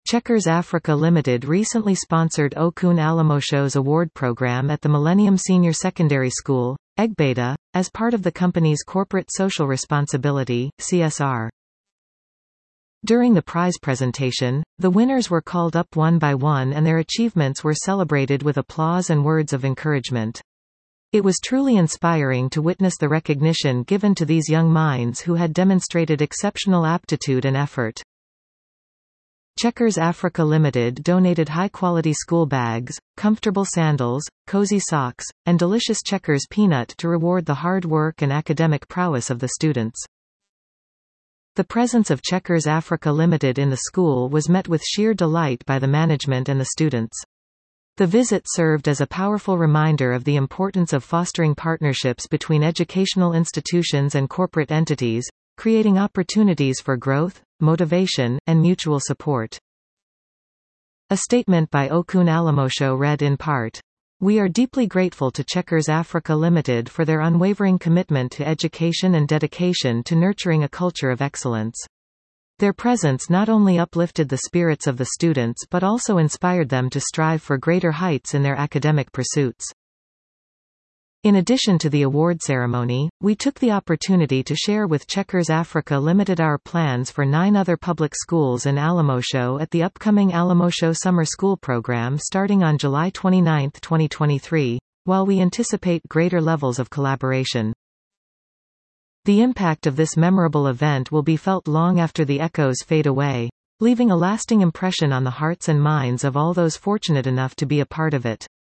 Checkers Africa Limited recently sponsored Okun Alamosho's award program at the Millennium Senior Secondary School, Egbeda, as part of the company's corporate social responsibility, CSR. During the prize presentation, the winners were called up one by one and their achievements were celebrated with applause and words of encouragement. It was truly inspiring to witness the recognition given to these young minds who had demonstrated exceptional aptitude and effort. Checkers Africa Limited donated high-quality school bags, comfortable sandals, cozy socks, and delicious Checkers peanut to reward the hard work and academic prowess of the students. The presence of Checkers Africa Limited in the school was met with sheer delight by the management and the students. The visit served as a powerful reminder of the importance of fostering partnerships between educational institutions and corporate entities, creating opportunities for growth, motivation, and mutual support. A statement by Okun Alamosho read in part, "We are deeply grateful to Checkers Africa Limited for their unwavering commitment to education and dedication to nurturing a culture of excellence. Their presence not only uplifted the spirits of the students but also inspired them to strive for greater heights in their academic pursuits." In addition to the award ceremony, we took the opportunity to share with Checkers Africa Limited our plans for 9 other public schools in Alamosho at the upcoming Alamosho Summer School program starting on July 29, 2023, while we anticipate greater levels of collaboration. The impact of this memorable event will be felt long after the echoes fade away, leaving a lasting impression on the hearts and minds of all those fortunate enough to be a part of it.